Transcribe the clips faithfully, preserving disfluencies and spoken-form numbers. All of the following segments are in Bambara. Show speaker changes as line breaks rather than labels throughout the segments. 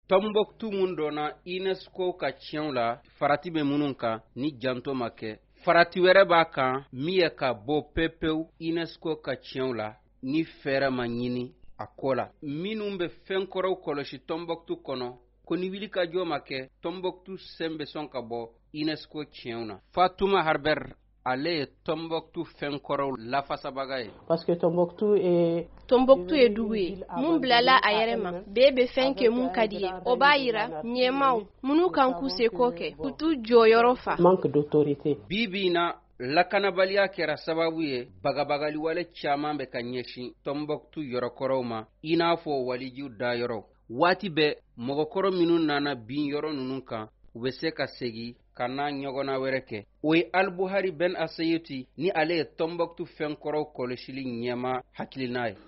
Tombouctou mun donna UNESCO ka tiɲɛw la farati bɛ minnu kan ni janto ma kɛ farati wɛrɛ b'a kan min ye ka bɔ pepewu UNESCO ka tiɲɛw la ni fɛɛrɛ ma ɲini a ko la minnu bɛ fɛn kɔrɔw kɔlɔsi Tombouctou kɔnɔ ko ni wili ka jɔ ma kɛ Tombouctou sen bɛ sɔn ka bɔ UNESCO tiɲɛw na. Fatouma Harbert ale ye Tombouctou fɛn kɔrɔw lafasabaga ye.
Parce que Tombouctou est
Tombouctou ye dugu ye mun bilala a yɛrɛ ma bɛɛ bɛ fɛn kɛ mun ka di ye o b'a yira ɲɛmaw minnu kan k'u seko kɛ u t'u jɔyɔrɔ fa.
Manque d'autorité.
Bi bi in na lakanabaliya kɛra sababu ye bagabagaliwale caman bɛ ka ɲɛsin Tombouctou yɔrɔkɔrɔw ma i n'a fɔ walijiw dayɔrɔ. Waati bɛ mɔgɔkɔrɔ minnu nana bin yɔrɔ ninnu kan u bɛ se ka segin ka n'a ɲɔgɔnna wɛrɛ kɛ. O ye Albuhari Ben Assayuti ni ale ye Tombouctou fɛn kɔrɔw kɔlɔsili ɲɛma hakilina ye.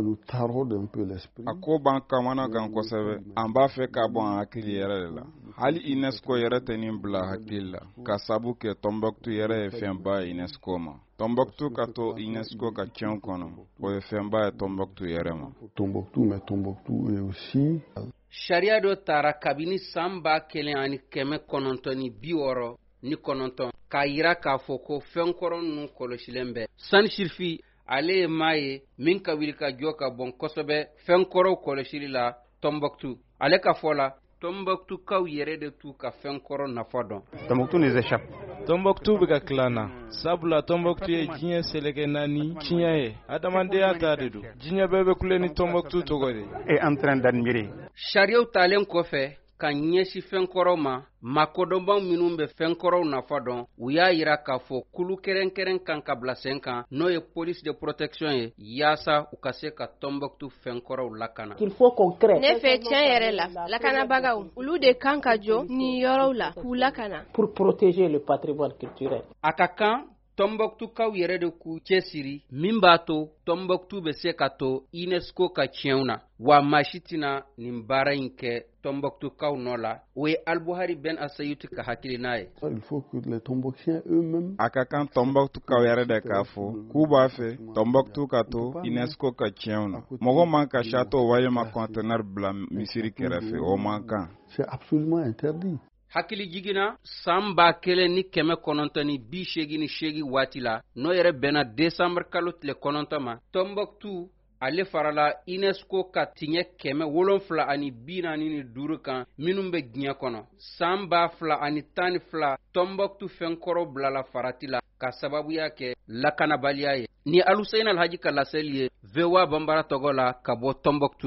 A ko b'an kamana gan kosɛbɛ an b'a fɛ ka bɔ an hakili yɛrɛ de la hali UNESCO yɛrɛ tɛ nin bila hakili la ka sabu kɛ Tombouctou yɛrɛ ye fɛnba ye UNESCO ma. Tombouctou ka to UNESCO ka tiɲɛw kɔnɔ o ye fɛnba ye Tombouctou yɛrɛ ma.
Tombouctou mais Tombouctou est aussi
Sariya dɔ taara kabini san ba kelen ani kɛmɛ kɔnɔntɔn ni bi wɔɔrɔ ni kɔnɔntɔn k'a yira k'a fɔ ko fɛn kɔrɔ ninnu kɔlɔsilen bɛ. Sani Sirfi ale ye maa ye min ka wili ka jɔ ka bɔn kosɛbɛ fɛn kɔrɔw kɔlɔsili la Tombouctou. Ale ka fɔ la Tombouctoukaw yɛrɛ de t'u ka fɛn kɔrɔ nafa dɔn.
Tombouctou nous échappe. Tombouctou bɛ ka tila na sabula Tombouctou ye diɲɛ seleke naani tiɲɛ ye adamadenya ta de don diɲɛ bɛɛ bɛ kule ni Tombouctou tɔgɔ de. Et en train d'admirer.
Sariyaw talen kɔfɛ ka ɲɛsi fɛn kɔrɔw ma makodɔnbaw minnu bɛ fɛn kɔrɔw nafa dɔn u y'a yira k'a fɔ kulu kɛrɛnkɛrɛn kan ka bila sen kan n'o ye police de protection ye yaasa u ka se ka Tombouctou fɛn kɔrɔw lakana.
Il faut qu'on crée.
Ne fɛ tiɲɛ yɛrɛ la lakanabagaw olu de kan ka jɔ ni yɔrɔw la k'u lakana.
Pour protéger le patrimoine culturel.
A ka kan Tombouctoukaw yɛrɛ de k'u cɛsiri min b'a to Tombouctou bɛ se ka to UNESCO ka tiɲɛw na wa maa si tɛna nin baara in kɛ Tombouctoukaw nɔ la o ye Albuhari Ben Assayuti ka hakilina ye.
Il faut que les Tombouctiens eux-mêmes.
A ka kan Tombouctoukaw yɛrɛ de k'a fɔ k'u b'a fɛ Tombouctou ka to UNESCO ka tiɲɛw na mɔgɔ man ka château walima conteneur bila misiri kɛrɛfɛ o man kan.
C'est absolument interdit.
Hakili jiginna san ba kelen ni kɛmɛ kɔnɔntɔn ni bi seegin ni seegin waati la n'o yɛrɛ bɛnna décembre kalo tile kɔnɔntɔn ma Tombouctou ale farala UNESCO ka tiɲɛ kɛmɛ wolonfila ani bi naani ni duuru kan minnu bɛ diɲɛ kɔnɔ san ba fila ani tan ni fila Tombouctou fɛn kɔrɔw bilala farati la ka sababuya kɛ lakanabaliya ye ni Aluseyini Alhaji ka laseli ye V O A Banbara tɔgɔ la ka bɔ Tombouctou.